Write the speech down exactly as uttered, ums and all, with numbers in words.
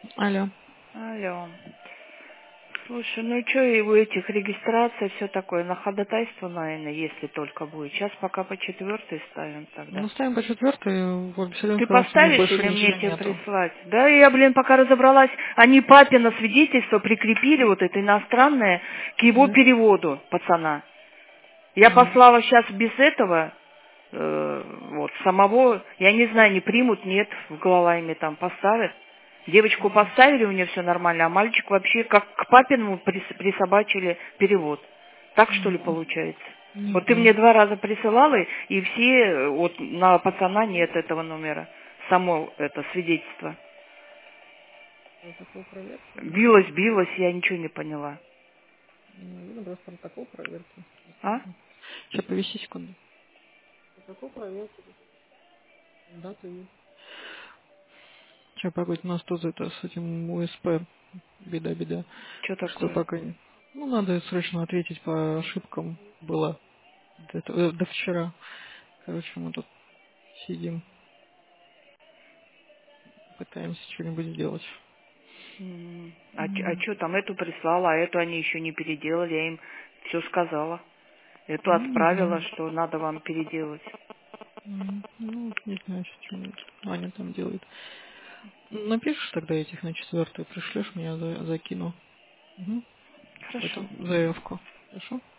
Алло. Алло. Слушай, ну что и у этих регистраций все такое, на ходатайство, наверное, если только будет. Сейчас пока по четвертой ставим Ну, тогда. ставим по четвертой. Вот Василий Ты сказал, что у них поставишь больше или мне ничего тебе нету. прислать? Да, я, блин, пока разобралась, они папе на свидетельство прикрепили вот это иностранное к его Мгм. переводу, пацана. Я Мгм. послала сейчас без этого, э, вот, самого, я не знаю, не примут, нет, в Головайме там поставят. Девочку поставили, у нее все нормально, а мальчик вообще как к папиному прис- присобачили перевод. Так что ли Мгм. получается? Не Вот ты мне знаю. два раза присылала, и все, э, вот на пацана нет этого номера, само это свидетельство. Протокол проверки? Билась, билась, я ничего не поняла. Ну, видно, просто протокол проверки. А? Сейчас, повиси секунду. Протокол проверки. Дату есть. Сейчас, погодь, у нас тоже это с этим УСП. Беда-беда. Что Так что такое? пока не... Ну, надо срочно ответить по ошибкам. Было до, этого- до вчера. Короче, мы тут сидим, пытаемся что-нибудь сделать. М, А, М. что там, эту прислала, а эту они еще не переделали, я им все сказала. Эту Ну, не отправила, знаю. что надо вам переделать. М. Ну, не знаю, что Аня там делает. Напишешь тогда этих на четвертую, пришлешь, меня за- закину. Угу. Хорошо. Эту заявку. Хорошо?